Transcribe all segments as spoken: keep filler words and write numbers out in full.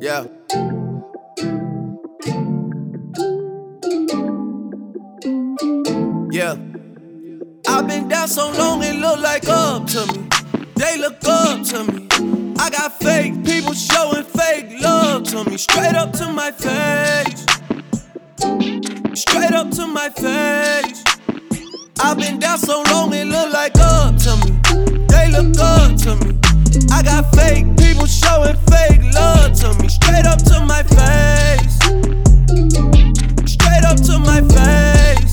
Yeah. Yeah. I've been down so long it look like up to me. They look up to me. I got fake people showing fake love to me. Straight up to my face. Straight up to my face. I've been down so long it look like up to me. They look up to me. I got fake people showing fake love to me. Straight up to my face. Straight up to my face.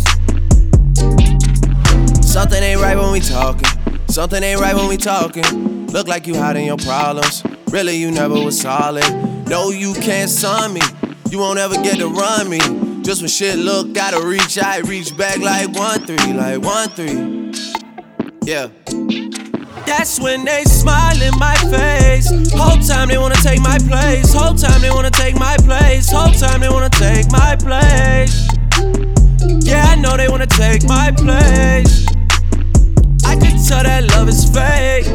Something ain't right when we talking. Something ain't right when we talking. Look like you hiding your problems. Really, you never was solid. No, you can't son me. You won't ever get to run me. Just when shit look, gotta reach, I reach back like one three, like one three. Yeah. That's when they smile in my face. Whole time they wanna take my place. Whole time they wanna take my place. Whole time they wanna take my place. Yeah, I know they wanna take my place. I can tell that love is fake.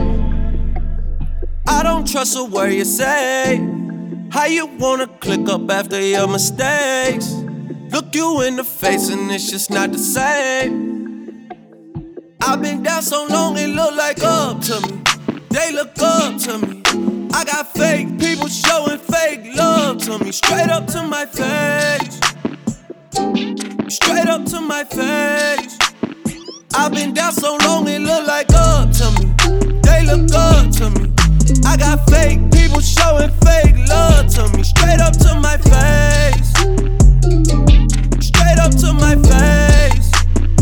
I don't trust a word you say. How you wanna click up after your mistakes? Look you in the face and it's just not the same. I've been down so long it look like up to me. They look up to me. I got fake people showing fake love to me. Straight up to my face. Straight up to my face. I've been down so long it look like up to me. They look up to me. I got fake people showing fake love to me. Straight up to my face. Straight up to my face.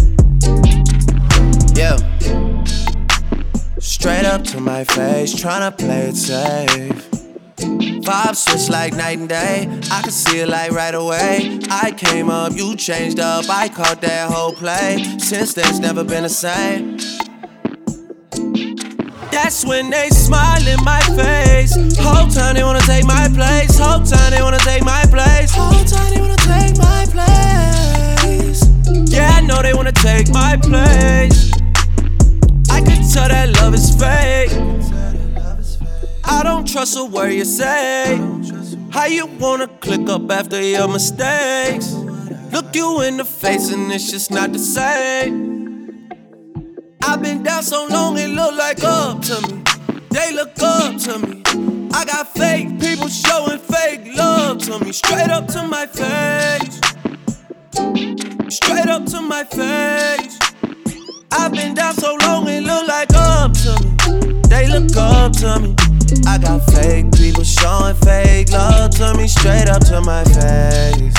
Yeah. Straight up to my face, tryna play it safe. Vibes switch like night and day. I can see it like right away. I came up, you changed up. I caught that whole play. Since then it's never been the same. That's when they smile in my face. Whole time they wanna take my place. Whole time they wanna take my place. Whole time they wanna take my place. Yeah, I know they wanna take my place. I can tell that love is fake. I don't trust a word you say. How you wanna click up after your mistakes? Look you in the face and it's just not the same. I've been down so long it look like up to me. They look up to me. I got fake people showing fake love to me. Straight up to my face. Straight up to my face. I've been down so long it look like up to me. They look up to me. I got fake people showing fake love to me. Straight up to my face.